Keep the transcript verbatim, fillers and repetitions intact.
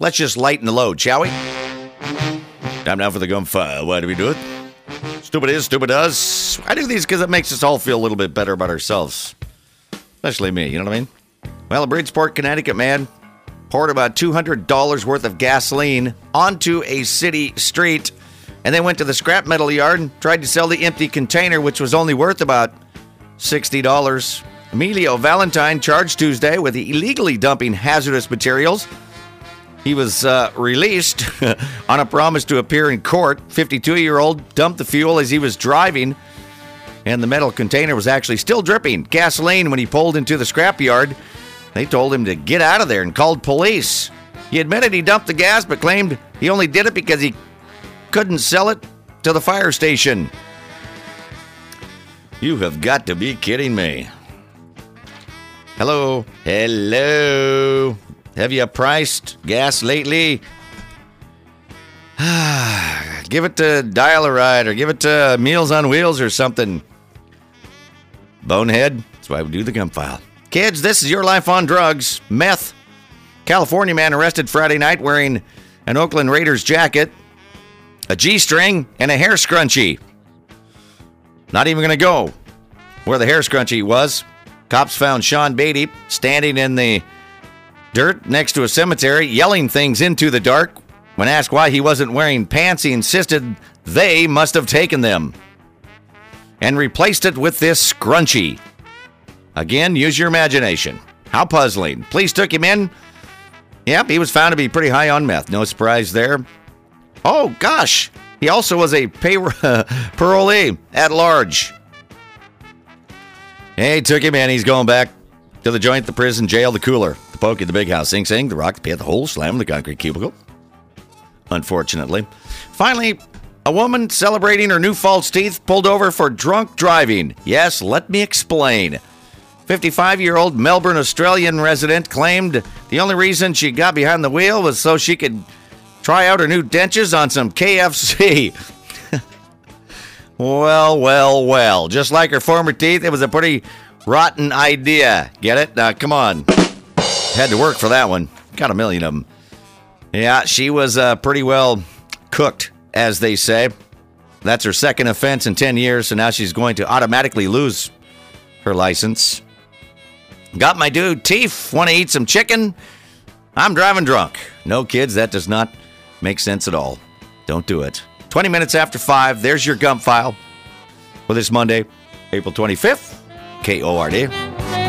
let's just lighten the load, shall we? Time now for the Gump File. Why do we do it? Stupid is, stupid does. I do these because it makes us all feel a little bit better about ourselves. Especially me, you know what I mean? Well, a Bridgeport, Connecticut man poured about two hundred dollars worth of gasoline onto a city street and then went to the scrap metal yard and tried to sell the empty container, which was only worth about sixty dollars. Emilio Valentine charged Tuesday with illegally dumping hazardous materials. He was uh, released on a promise to appear in court. fifty-two-year-old dumped the fuel as he was driving, and the metal container was actually still dripping gasoline when he pulled into the scrapyard. They told him to get out of there and called police. He admitted he dumped the gas, but claimed he only did it because he couldn't sell it to the fire station. You have got to be kidding me. Hello. Hello. Have you priced gas lately? Give it to Dial-A-Ride or give it to Meals on Wheels or something. Bonehead. That's why we do the Gump File. Kids, this is your life on drugs. Meth. California man arrested Friday night wearing an Oakland Raiders jacket, a G-string, and a hair scrunchie. Not even going to go where the hair scrunchie was. Cops found Sean Beatty standing in the dirt next to a cemetery, yelling things into the dark. When asked why he wasn't wearing pants, he insisted they must have taken them and replaced it with this scrunchie. Again, use your imagination. How puzzling. Police took him in. Yep, he was found to be pretty high on meth. No surprise there. Oh, gosh. He also was a pay- parolee at large. Hey, took him in. He's going back to the joint, the prison, jail, the cooler, the pokey, the big house, Sing Sing, the rock, the pit, the hole, slam, the concrete cubicle. Unfortunately. Finally, a woman celebrating her new false teeth pulled over for drunk driving. Yes, let me explain. fifty-five-year-old Melbourne, Australian resident claimed the only reason she got behind the wheel was so she could try out her new dentures on some K F C. Well, well, well. Just like her former teeth, it was a pretty rotten idea. Get it? Now, come on. Had to work for that one. Got a million of them. Yeah, she was uh, pretty well cooked, as they say. That's her second offense in ten years, so now she's going to automatically lose her license. Got my dude teeth. Want to eat some chicken? I'm driving drunk. No, kids, that does not make sense at all. Don't do it. twenty minutes after five, there's your Gump File for this Monday, April twenty-fifth. K O R D.